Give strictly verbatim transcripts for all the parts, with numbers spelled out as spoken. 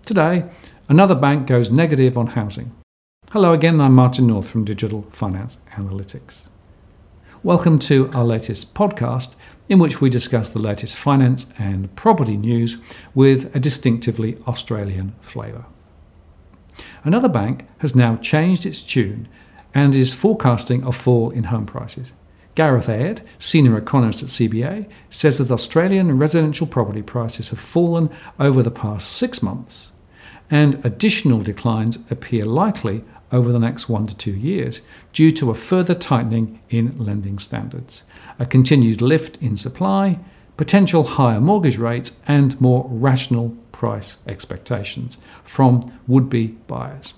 Today, another bank goes negative on housing. Hello again, I'm Martin North from Digital Finance Analytics. Welcome to our latest podcast, in which we discuss the latest finance and property news with a distinctively Australian flavour. Another bank has now changed its tune and is forecasting a fall in home prices. Gareth Aird, senior economist at C B A, says that Australian residential property prices have fallen over the past six months, and additional declines appear likely over the next one to two years due to a further tightening in lending standards, a continued lift in supply, potential higher mortgage rates, and more rational price expectations from would-be buyers.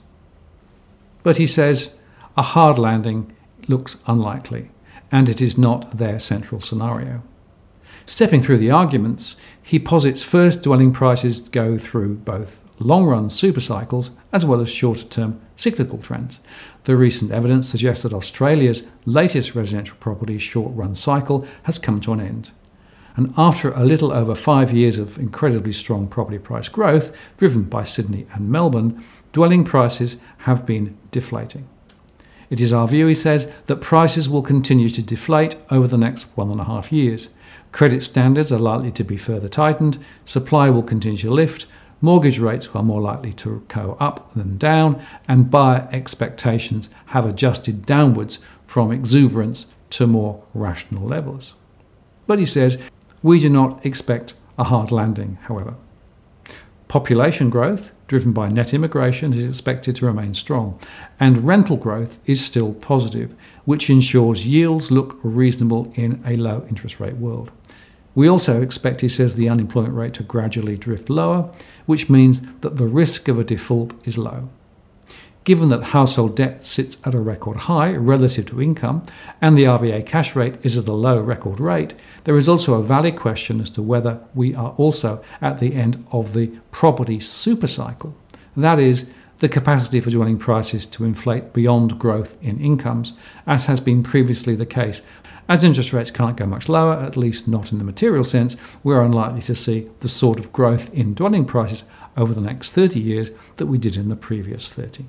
But he says a hard landing looks unlikely, and it is not their central scenario. Stepping through the arguments, he posits first dwelling prices go through both long-run super cycles as well as shorter-term cyclical trends. The recent evidence suggests that Australia's latest residential property short-run cycle has come to an end. And after a little over five years of incredibly strong property price growth, driven by Sydney and Melbourne, dwelling prices have been deflating. It is our view, he says, that prices will continue to deflate over the next one and a half years. Credit standards are likely to be further tightened, supply will continue to lift, mortgage rates are more likely to go up than down, and buyer expectations have adjusted downwards from exuberance to more rational levels. But he says, we do not expect a hard landing, however. Population growth, driven by net immigration, is expected to remain strong, and rental growth is still positive, which ensures yields look reasonable in a low interest rate world. We also expect, he says, the unemployment rate to gradually drift lower, which means that the risk of a default is low. Given that household debt sits at a record high relative to income, and the R B A cash rate is at a low record rate, there is also a valid question as to whether we are also at the end of the property supercycle. That is, the capacity for dwelling prices to inflate beyond growth in incomes, as has been previously the case. As interest rates can't go much lower, at least not in the material sense, we are unlikely to see the sort of growth in dwelling prices over the next thirty years that we did in the previous thirty.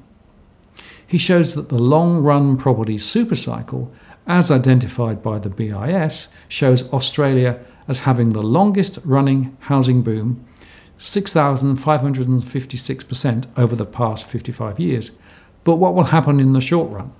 He shows that the long-run property supercycle, as identified by the B I S, shows Australia as having the longest-running housing boom, six thousand five hundred fifty-six percent over the past fifty-five years. But what will happen in the short run?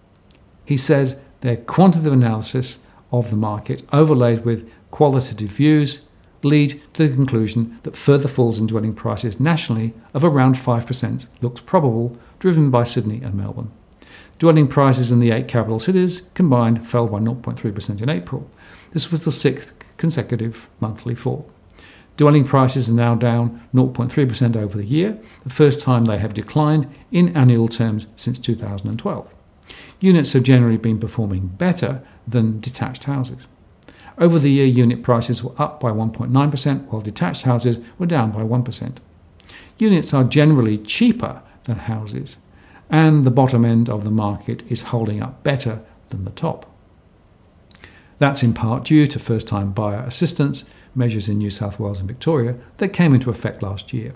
He says their quantitative analysis of the market, overlaid with qualitative views, lead to the conclusion that further falls in dwelling prices nationally of around five percent looks probable, driven by Sydney and Melbourne. Dwelling prices in the eight capital cities combined fell by zero point three percent in April. This was the sixth consecutive monthly fall. Dwelling prices are now down zero point three percent over the year, the first time they have declined in annual terms since two thousand twelve. Units have generally been performing better than detached houses. Over the year, unit prices were up by one point nine percent, while detached houses were down by one percent. Units are generally cheaper than houses, and the bottom end of the market is holding up better than the top. That's in part due to first-time buyer assistance measures in New South Wales and Victoria that came into effect last year.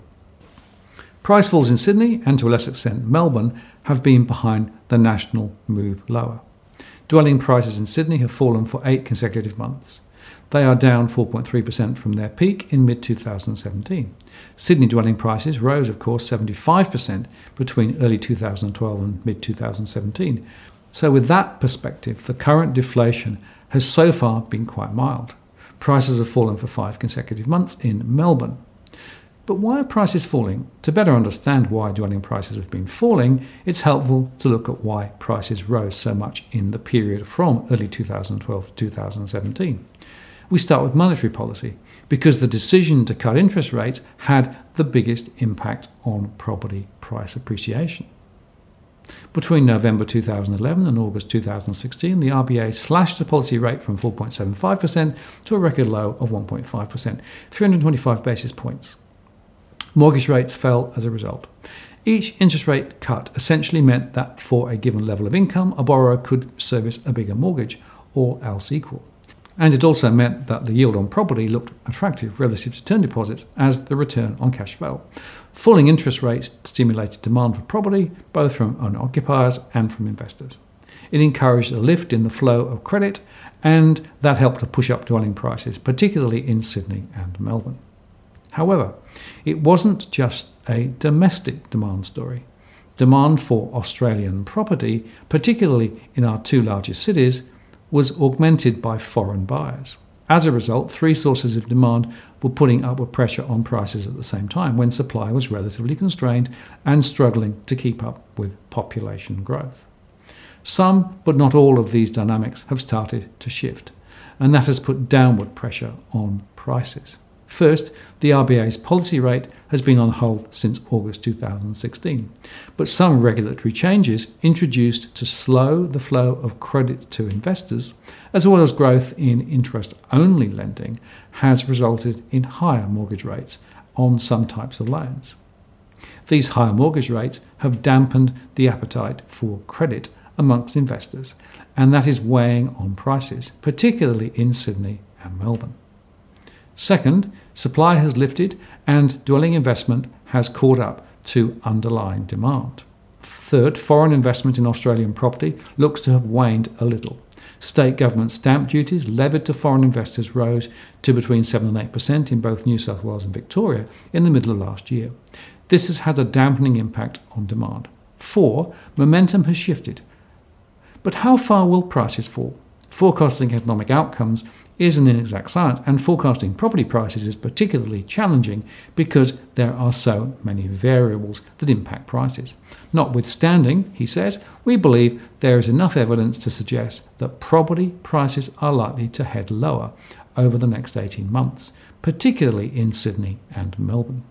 Price falls in Sydney, and to a lesser extent Melbourne, have been behind the national move lower. Dwelling prices in Sydney have fallen for eight consecutive months. They are down four point three percent from their peak in mid twenty seventeen. Sydney dwelling prices rose, of course, seventy-five percent between early two thousand twelve and mid twenty seventeen. So with that perspective, the current deflation has so far been quite mild. Prices have fallen for five consecutive months in Melbourne. But why are prices falling? To better understand why dwelling prices have been falling, it's helpful to look at why prices rose so much in the period from early two thousand twelve to two thousand seventeen. We start with monetary policy, because the decision to cut interest rates had the biggest impact on property price appreciation. Between November two thousand eleven and August two thousand sixteen, the R B A slashed the policy rate from four point seven five percent to a record low of one point five percent, three hundred twenty-five basis points. Mortgage rates fell as a result. Each interest rate cut essentially meant that for a given level of income, a borrower could service a bigger mortgage, all else equal. And it also meant that the yield on property looked attractive relative to term deposits as the return on cash fell. Falling interest rates stimulated demand for property, both from owner-occupiers and from investors. It encouraged a lift in the flow of credit, and that helped to push up dwelling prices, particularly in Sydney and Melbourne. However, it wasn't just a domestic demand story. Demand for Australian property, particularly in our two largest cities, was augmented by foreign buyers. As a result, three sources of demand were putting upward pressure on prices at the same time, when supply was relatively constrained and struggling to keep up with population growth. Some, but not all, of these dynamics have started to shift, and that has put downward pressure on prices. First, the R B A's policy rate has been on hold since August two thousand sixteen, but some regulatory changes introduced to slow the flow of credit to investors, as well as growth in interest-only lending, has resulted in higher mortgage rates on some types of loans. These higher mortgage rates have dampened the appetite for credit amongst investors, and that is weighing on prices, particularly in Sydney and Melbourne. Second, supply has lifted and dwelling investment has caught up to underlying demand. Third, foreign investment in Australian property looks to have waned a little. State government stamp duties levied to foreign investors rose to between seven and eight percent in both New South Wales and Victoria in the middle of last year. This has had a dampening impact on demand. Four, momentum has shifted. But how far will prices fall? Forecasting economic outcomes is an inexact science, and forecasting property prices is particularly challenging because there are so many variables that impact prices. Notwithstanding, he says, we believe there is enough evidence to suggest that property prices are likely to head lower over the next eighteen months, particularly in Sydney and Melbourne.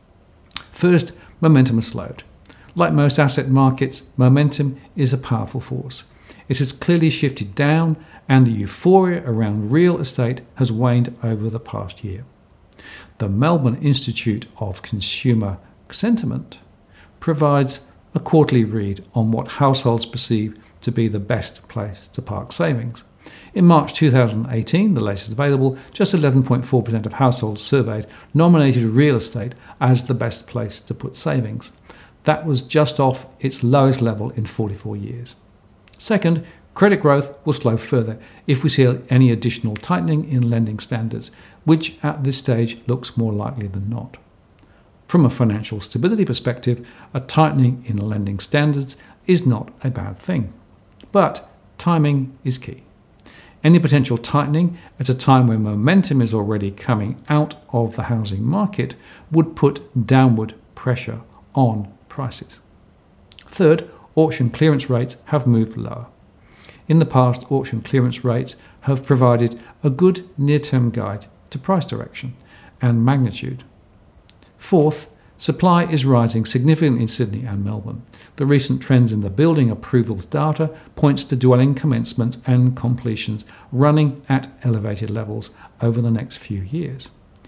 First, momentum has slowed. Like most asset markets, momentum is a powerful force. It has clearly shifted down, and the euphoria around real estate has waned over the past year. The Melbourne Institute of Consumer Sentiment provides a quarterly read on what households perceive to be the best place to park savings. In March two thousand eighteen, the latest available, just eleven point four percent of households surveyed nominated real estate as the best place to put savings. That was just off its lowest level in forty-four years. Second, credit growth will slow further if we see any additional tightening in lending standards, which at this stage looks more likely than not. From a financial stability perspective, a tightening in lending standards is not a bad thing. But timing is key. Any potential tightening at a time when momentum is already coming out of the housing market would put downward pressure on prices. Third, auction clearance rates have moved lower. In the past, auction clearance rates have provided a good near-term guide to price direction and magnitude. Fourth, supply is rising significantly in Sydney and Melbourne. The recent trends in the building approvals data points to dwelling commencements and completions running at elevated levels over the next few years.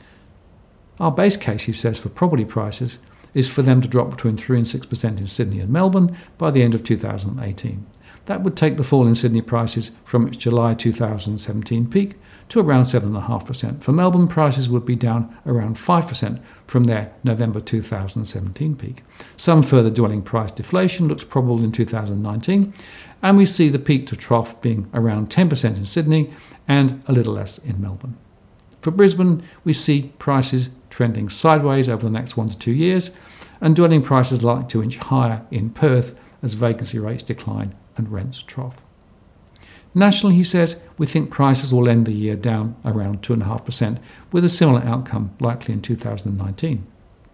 Our base case, he says, for property prices is for them to drop between three and six percent in Sydney and Melbourne by the end of two thousand eighteen. That would take the fall in Sydney prices from its July two thousand seventeen peak to around seven point five percent. For Melbourne, prices would be down around five percent from their November two thousand seventeen peak. Some further dwelling price deflation looks probable in two thousand nineteen, and we see the peak to trough being around ten percent in Sydney and a little less in Melbourne. For Brisbane, we see prices trending sideways over the next one to two years, and dwelling prices likely to inch higher in Perth as vacancy rates decline and rents trough. Nationally, he says, we think prices will end the year down around two point five percent, with a similar outcome likely in two thousand nineteen.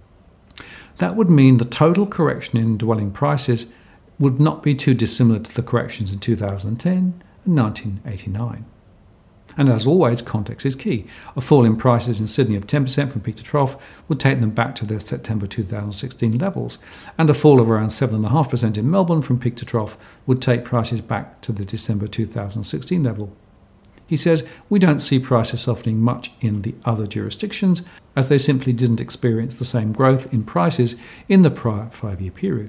That would mean the total correction in dwelling prices would not be too dissimilar to the corrections in two thousand ten and nineteen eighty-nine. And as always, context is key. A fall in prices in Sydney of ten percent from peak to trough would take them back to their September two thousand sixteen levels, and a fall of around seven point five percent in Melbourne from peak to trough would take prices back to the December two thousand sixteen level. He says, we don't see prices softening much in the other jurisdictions, as they simply didn't experience the same growth in prices in the prior five-year period.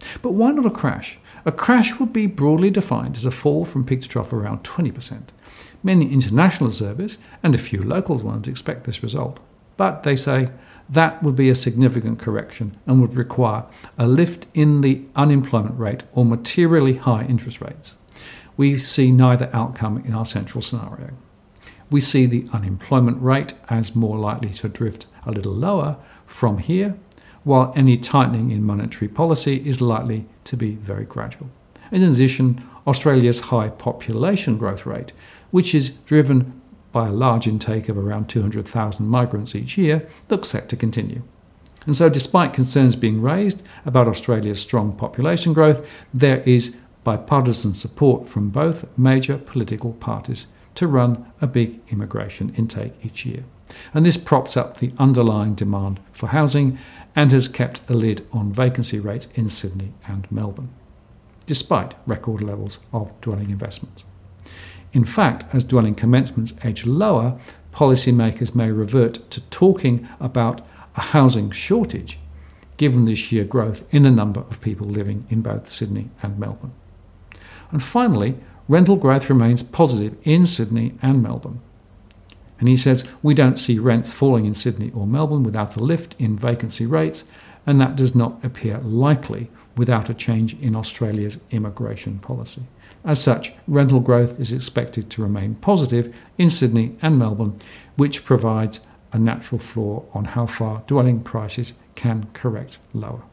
But why not a crash? A crash would be broadly defined as a fall from peak to trough around twenty percent. Many international observers and a few local ones expect this result. But they say that would be a significant correction and would require a lift in the unemployment rate or materially high interest rates. We see neither outcome in our central scenario. We see the unemployment rate as more likely to drift a little lower from here, while any tightening in monetary policy is likely to be very gradual. In addition, Australia's high population growth rate, which is driven by a large intake of around two hundred thousand migrants each year, looks set to continue. And so despite concerns being raised about Australia's strong population growth, there is bipartisan support from both major political parties to run a big immigration intake each year. And this props up the underlying demand for housing and has kept a lid on vacancy rates in Sydney and Melbourne, despite record levels of dwelling investments. In fact, as dwelling commencements edge lower, policymakers may revert to talking about a housing shortage, given the sheer growth in the number of people living in both Sydney and Melbourne. And finally, rental growth remains positive in Sydney and Melbourne. And he says, we don't see rents falling in Sydney or Melbourne without a lift in vacancy rates, and that does not appear likely without a change in Australia's immigration policy. As such, rental growth is expected to remain positive in Sydney and Melbourne, which provides a natural floor on how far dwelling prices can correct lower.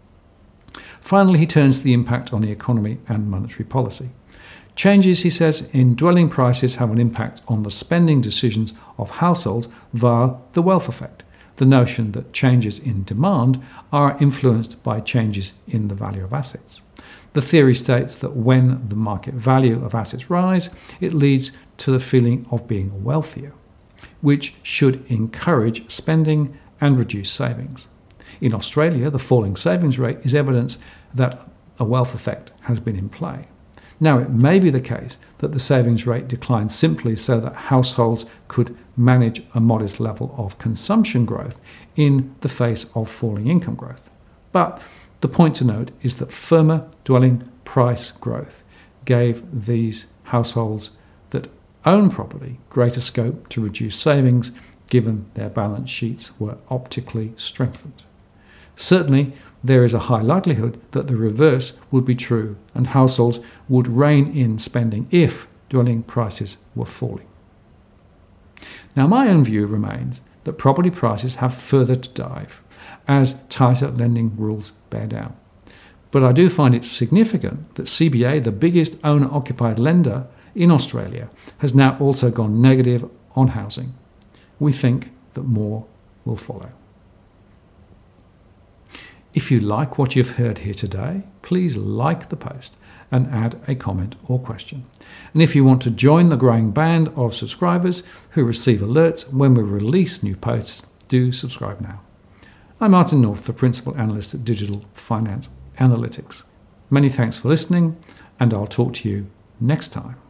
Finally, he turns to the impact on the economy and monetary policy. Changes, he says, in dwelling prices have an impact on the spending decisions of households via the wealth effect, the notion that changes in demand are influenced by changes in the value of assets. The theory states that when the market value of assets rise, it leads to the feeling of being wealthier, which should encourage spending and reduce savings. In Australia, the falling savings rate is evidence that a wealth effect has been in play. Now, it may be the case that the savings rate declined simply so that households could manage a modest level of consumption growth in the face of falling income growth. But the point to note is that firmer dwelling price growth gave these households that own property greater scope to reduce savings, given their balance sheets were optically strengthened. Certainly, there is a high likelihood that the reverse would be true and households would rein in spending if dwelling prices were falling. Now, my own view remains that property prices have further to dive as tighter lending rules bear down. But I do find it significant that C B A, the biggest owner-occupied lender in Australia, has now also gone negative on housing. We think that more will follow. If you like what you've heard here today, please like the post and add a comment or question. And if you want to join the growing band of subscribers who receive alerts when we release new posts, do subscribe now. I'm Martin North, the Principal Analyst at Digital Finance Analytics. Many thanks for listening, and I'll talk to you next time.